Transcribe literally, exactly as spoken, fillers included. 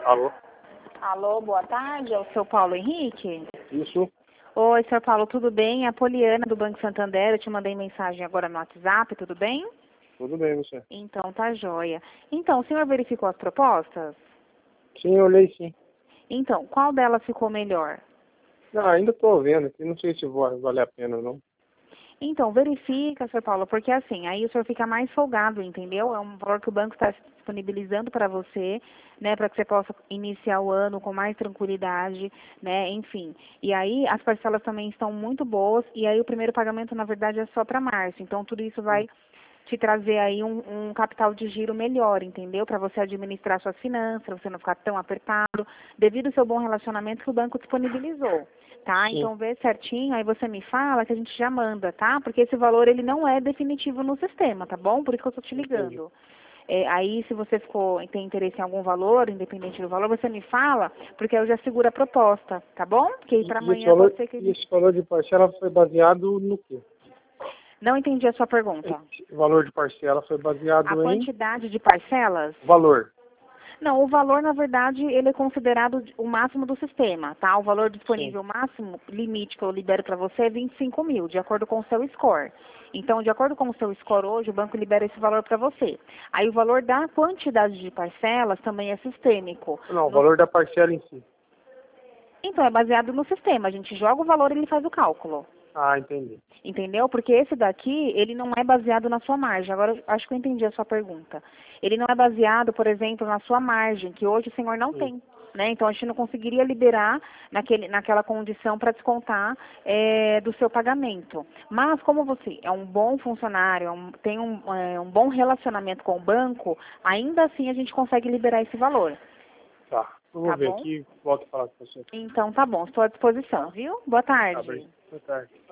Alô? Alô, boa tarde, é o seu Paulo Henrique? Isso? Oi, senhor Paulo, tudo bem? É a Poliana do Banco Santander, eu te mandei mensagem agora no WhatsApp, tudo bem? Tudo bem, você? Então, tá joia. Então, o senhor verificou as propostas? Sim, eu olhei sim. Então, qual delas ficou melhor? Não, ainda estou vendo aqui, não sei se vale, vale a pena ou não. Então, verifica, senhor Paulo, porque assim, aí o senhor fica mais folgado, entendeu? É um valor que o banco está disponibilizando para você, né, para que você possa iniciar o ano com mais tranquilidade, né, enfim. E aí as parcelas também estão muito boas, e aí o primeiro pagamento, na verdade, é só para março. Então, tudo isso vai te trazer aí um, um capital de giro melhor, entendeu? Para você administrar suas finanças, você não ficar tão apertado, devido ao seu bom relacionamento que o banco disponibilizou, tá? Sim. Então vê certinho, aí você me fala que a gente já manda, tá? Porque esse valor ele não é definitivo no sistema, tá bom? Por isso que eu estou te ligando. É, aí se você ficou, tem interesse em algum valor, independente do valor, você me fala, porque eu já seguro a proposta, tá bom? Porque aí para E esse amanhã valor, pode ser que e ele... esse valor de parcela foi baseado no quê? Não entendi a sua pergunta. O valor de parcela foi A baseado em quantidade de parcelas? valor. Não, o valor, na verdade, ele é considerado o máximo do sistema, tá? O valor Sim. disponível máximo, limite que eu libero para você é vinte e cinco mil, de acordo com o seu score. Então, de acordo com o seu score hoje, o banco libera esse valor para você. Aí o valor da quantidade de parcelas também é sistêmico. Não, o No- valor da parcela em si. Então, é baseado no sistema. A gente joga o valor e ele faz o cálculo. Ah, entendi. Entendeu? Porque esse daqui, ele não é baseado na sua margem. Agora, eu acho que eu entendi a sua pergunta. Ele não é baseado, por exemplo, na sua margem, que hoje o senhor não Sim. tem. Né? Então, a gente não conseguiria liberar naquele, naquela condição para descontar é, do seu pagamento. Mas, como você é um bom funcionário, é um- tem um, é, um bom relacionamento com o banco, ainda assim a gente consegue liberar esse valor. Tá. Eu vou Tá ver bom? aqui e volto a falar com você. Então, tá bom. Estou à disposição, viu? Boa Tá, tarde. obrigado. Boa tarde.